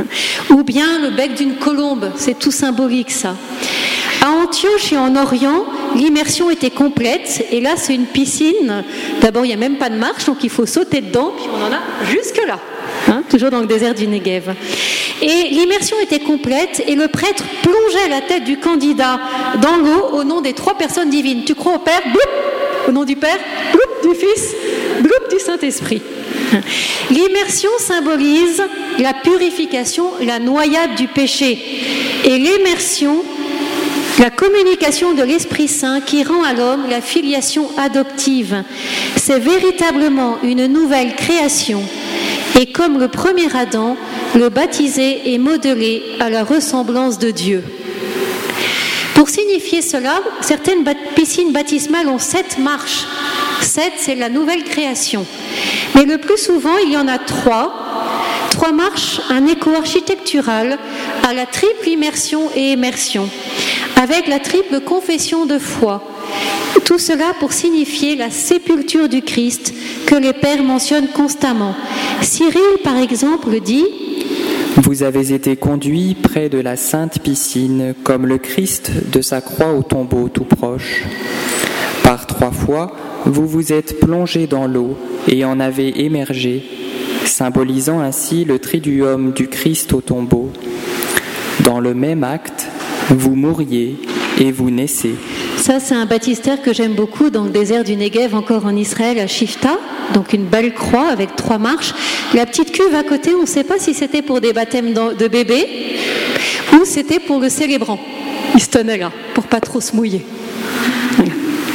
Ou bien le bec d'une colombe, c'est tout symbolique ça. À Antioche et en Orient, l'immersion était complète, et là c'est une piscine. D'abord il n'y a même pas de marche, donc il faut sauter dedans, puis on en a jusque là, toujours dans le désert du Negev. Et l'immersion était complète, et le prêtre plongeait la tête du candidat dans l'eau au nom des 3 personnes divines. Tu crois au Père? Bloup! Au nom du Père? Bloup! Du Fils? Bloup! Du Saint-Esprit. L'immersion symbolise la purification, la noyade du péché. Et l'immersion, la communication de l'Esprit Saint qui rend à l'homme la filiation adoptive. C'est véritablement une nouvelle création. Et comme le premier Adam, le baptisé est modelé à la ressemblance de Dieu. Pour signifier cela, certaines piscines baptismales ont 7 marches. 7, c'est la nouvelle création. Mais le plus souvent, il y en a 3. 3 marches, un écho architectural à la triple immersion et immersion, avec la triple confession de foi. Tout cela pour signifier la sépulture du Christ que les pères mentionnent constamment. Cyril, par exemple, dit « Vous avez été conduits près de la sainte piscine, comme le Christ de sa croix au tombeau tout proche. Par 3 fois, vous vous êtes plongés dans l'eau et en avez émergé, symbolisant ainsi le triduum du Christ au tombeau. Dans le même acte, vous mouriez et vous naissez. » Ça, c'est un baptistère que j'aime beaucoup dans le désert du Negev, encore en Israël, à Shifta. Donc une belle croix avec 3 marches. La petite cuve à côté, on ne sait pas si c'était pour des baptêmes de bébés ou c'était pour le célébrant. Il se tenait là, pour pas trop se mouiller. Voilà.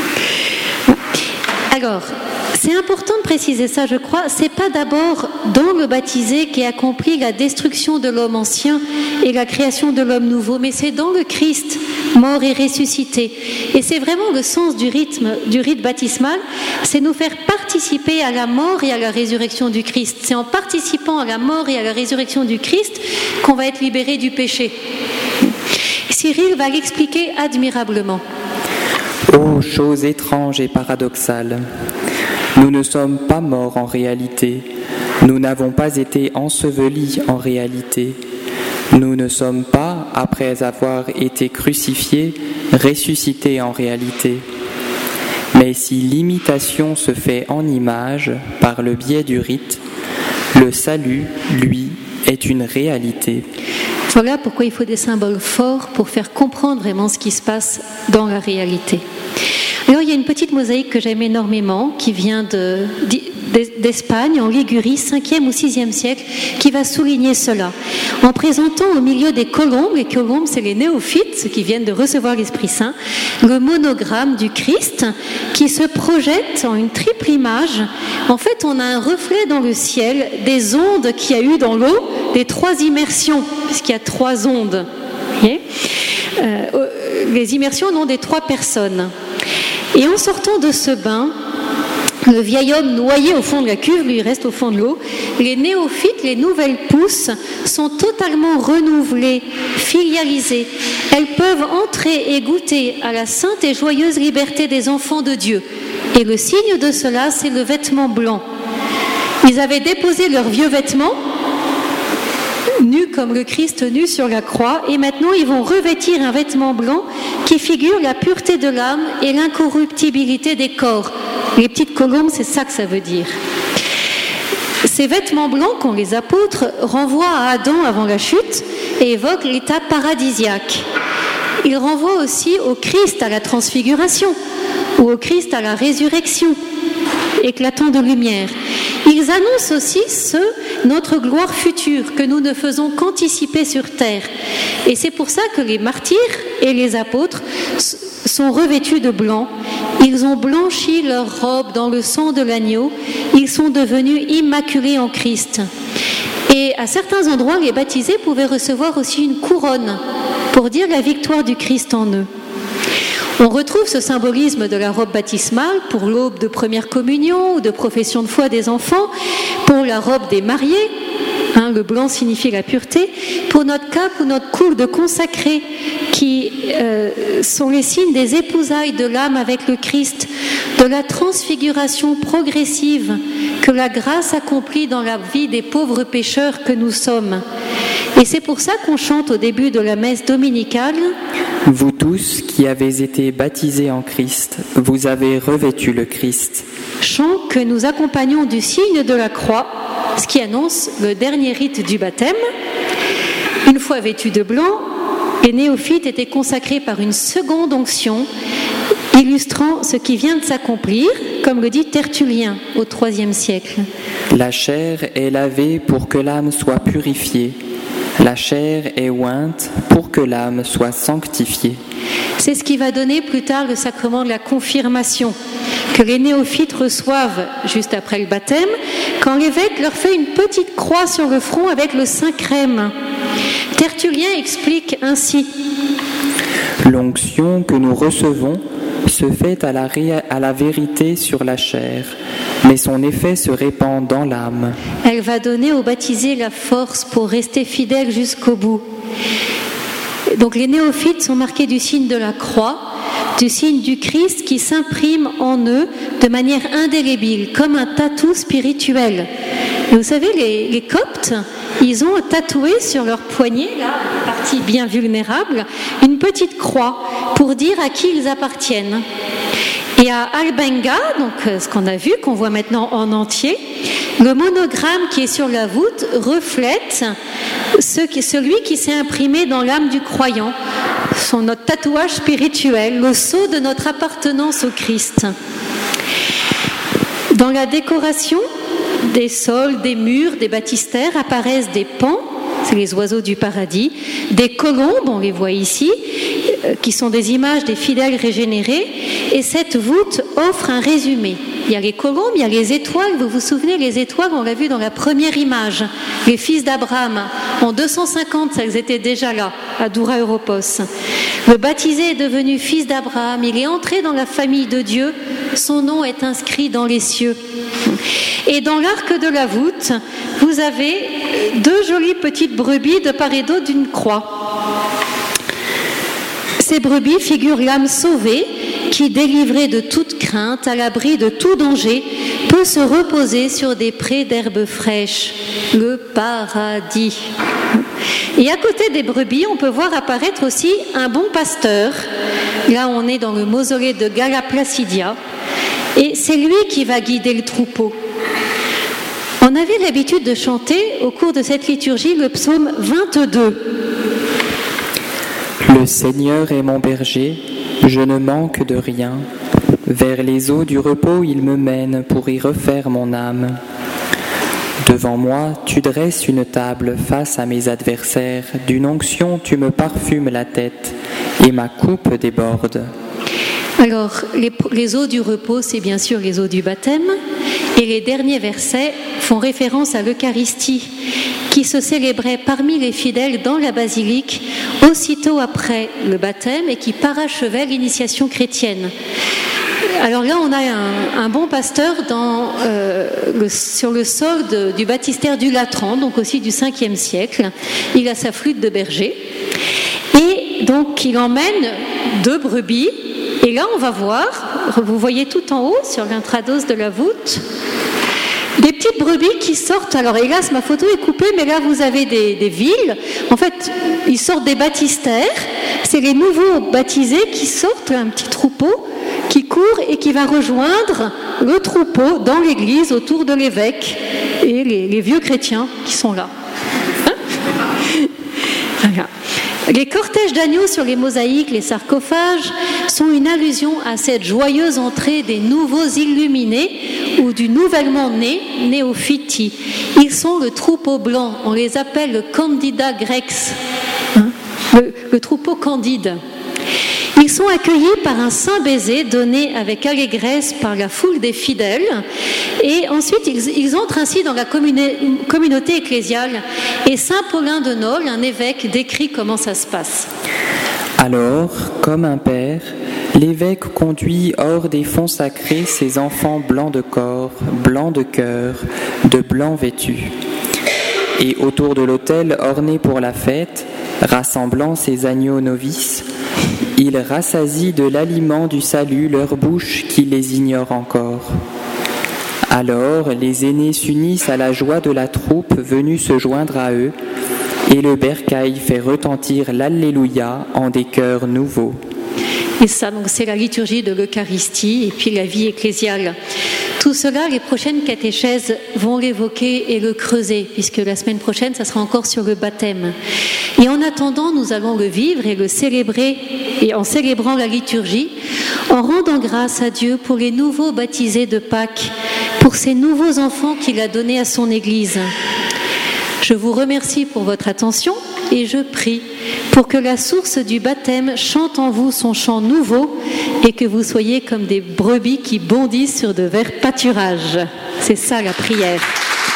Alors, c'est important de préciser ça, je crois. C'est pas d'abord dans le baptisé qui accomplit la destruction de l'homme ancien et la création de l'homme nouveau, mais c'est dans le Christ, mort et ressuscité. Et c'est vraiment le sens du rite baptismal, c'est nous faire participer à la mort et à la résurrection du Christ. C'est en participant à la mort et à la résurrection du Christ qu'on va être libéré du péché. Cyril va l'expliquer admirablement. Ô chose étrange et paradoxale! Nous ne sommes pas morts en réalité, nous n'avons pas été ensevelis en réalité, nous ne sommes pas, après avoir été crucifiés, ressuscités en réalité. Mais si l'imitation se fait en image par le biais du rite, le salut, lui, est une réalité. Voilà pourquoi il faut des symboles forts pour faire comprendre vraiment ce qui se passe dans la réalité. Alors il y a une petite mosaïque que j'aime énormément qui vient d'Espagne, en Ligurie, 5e ou 6e siècle, qui va souligner cela. En présentant au milieu des colombes, les colombes c'est les néophytes, ceux qui viennent de recevoir l'Esprit Saint, le monogramme du Christ qui se projette en une triple image. En fait, on a un reflet dans le ciel des ondes qu'il y a eu dans l'eau, des 3 immersions, puisqu'il y a 3 ondes. Les immersions n'ont des 3 personnes. Et en sortant de ce bain, le vieil homme noyé au fond de la cuve, lui reste au fond de l'eau, les néophytes, les nouvelles pousses, sont totalement renouvelées, filialisées. Elles peuvent entrer et goûter à la sainte et joyeuse liberté des enfants de Dieu. Et le signe de cela, c'est le vêtement blanc. Ils avaient déposé leurs vieux vêtements, nus comme le Christ nu sur la croix, et maintenant ils vont revêtir un vêtement blanc qui figure la pureté de l'âme et l'incorruptibilité des corps. Les petites colombes, c'est ça que ça veut dire. Ces vêtements blancs qu'ont les apôtres renvoient à Adam avant la chute et évoquent l'état paradisiaque. Ils renvoient aussi au Christ à la transfiguration ou au Christ à la résurrection, éclatant de lumière. Ils annoncent aussi notre gloire future que nous ne faisons qu'anticiper sur terre. Et c'est pour ça que les martyrs et les apôtres sont revêtus de blanc. Ils ont blanchi leurs robes dans le sang de l'agneau. Ils sont devenus immaculés en Christ. Et à certains endroits, les baptisés pouvaient recevoir aussi une couronne pour dire la victoire du Christ en eux. On retrouve ce symbolisme de la robe baptismale pour l'aube de première communion ou de profession de foi des enfants, pour la robe des mariés, le blanc signifie la pureté, pour notre cape ou notre coule de consacré, qui sont les signes des épousailles de l'âme avec le Christ, de la transfiguration progressive que la grâce accomplit dans la vie des pauvres pécheurs que nous sommes. Et c'est pour ça qu'on chante au début de la messe dominicale « Vous tous qui avez été baptisés en Christ, vous avez revêtu le Christ ». Chant que nous accompagnons du signe de la croix, ce qui annonce le dernier rite du baptême. Une fois vêtus de blanc, les néophytes étaient consacrés par une seconde onction, illustrant ce qui vient de s'accomplir, comme le dit Tertullien au IIIe siècle. La chair est lavée pour que l'âme soit purifiée. La chair est ointe pour que l'âme soit sanctifiée. C'est ce qui va donner plus tard le sacrement de la confirmation, que les néophytes reçoivent juste après le baptême, quand l'évêque leur fait une petite croix sur le front avec le Saint-Crème. Tertullien explique ainsi. L'onction que nous recevons se fait à la vérité sur la chair, mais son effet se répand dans l'âme. Elle va donner aux baptisés la force pour rester fidèles jusqu'au bout. Donc les néophytes sont marqués du signe de la croix, du signe du Christ qui s'imprime en eux de manière indélébile, comme un tatou spirituel. Et vous savez, les Coptes, ils ont tatoué sur leur poignet, là, partie bien vulnérable, une petite croix pour dire à qui ils appartiennent. Et à Albenga, donc ce qu'on a vu, qu'on voit maintenant en entier, le monogramme qui est sur la voûte reflète celui qui s'est imprimé dans l'âme du croyant, notre tatouage spirituel, le sceau de notre appartenance au Christ. Dans la décoration des sols, des murs, des baptistères apparaissent des pans, c'est les oiseaux du paradis, des colombes, on les voit ici, qui sont des images des fidèles régénérés, et cette voûte offre un résumé. Il y a les colombes, il y a les étoiles, vous vous souvenez, les étoiles, on l'a vu dans la première image, les fils d'Abraham. En 250, elles étaient déjà là, à Doura Europos. Le baptisé est devenu fils d'Abraham, il est entré dans la famille de Dieu, son nom est inscrit dans les cieux. Et dans l'arc de la voûte, vous avez deux jolies petites brebis de part et d'autre d'une croix. Ces brebis figurent l'âme sauvée qui, délivrée de toute crainte, à l'abri de tout danger, peut se reposer sur des prés d'herbes fraîches, le paradis. Et à côté des brebis, on peut voir apparaître aussi un bon pasteur. Là, on est dans le mausolée de Galla Placidia, et c'est lui qui va guider le troupeau. On avait l'habitude de chanter au cours de cette liturgie le psaume 22. Le Seigneur est mon berger, je ne manque de rien. Vers les eaux du repos, il me mène pour y refaire mon âme. Devant moi, tu dresses une table face à mes adversaires. D'une onction, tu me parfumes la tête et ma coupe déborde. Alors, les eaux du repos, c'est bien sûr les eaux du baptême. Et les derniers versets font référence à l'Eucharistie, qui se célébrait parmi les fidèles dans la basilique aussitôt après le baptême et qui parachevait l'initiation chrétienne. Alors là, on a un bon pasteur sur le sol du baptistère du Latran, donc aussi du 5e siècle. Il a sa flûte de berger. Et donc, il emmène deux brebis. Et là, on va voir, vous voyez tout en haut, sur l'intrados de la voûte, des petites brebis qui sortent. Alors, hélas, ma photo est coupée, mais là, vous avez des villes. En fait, ils sortent des baptistères. C'est les nouveaux baptisés qui sortent, un petit troupeau qui court et qui va rejoindre le troupeau dans l'église autour de l'évêque et les vieux chrétiens qui sont là. Voilà. Les cortèges d'agneaux sur les mosaïques, les sarcophages, sont une allusion à cette joyeuse entrée des nouveaux illuminés ou du nouvellement né, néophyti. Ils sont le troupeau blanc, on les appelle le candida grex, le troupeau candide. Ils sont accueillis par un saint baiser donné avec allégresse par la foule des fidèles et ensuite ils entrent ainsi dans la communauté ecclésiale et saint Paulin de Nol, un évêque, décrit comment ça se passe. Alors, comme un père, l'évêque conduit hors des fonds sacrés ses enfants blancs de corps, blancs de cœur, de blanc vêtus. et autour de l'autel orné pour la fête, rassemblant ses agneaux novices, il rassasie de l'aliment du salut leur bouche qui les ignore encore. Alors les aînés s'unissent à la joie de la troupe venue se joindre à eux, et le bercail fait retentir l'Alléluia en des chœurs nouveaux. Et ça, donc, c'est la liturgie de l'Eucharistie et puis la vie ecclésiale. Tout cela, les prochaines catéchèses vont l'évoquer et le creuser, puisque la semaine prochaine, ça sera encore sur le baptême. Et en attendant, nous allons le vivre et le célébrer, et en célébrant la liturgie, en rendant grâce à Dieu pour les nouveaux baptisés de Pâques, pour ces nouveaux enfants qu'il a donnés à son Église. Je vous remercie pour votre attention et je prie pour que la source du baptême chante en vous son chant nouveau et que vous soyez comme des brebis qui bondissent sur de verts pâturages. C'est ça la prière.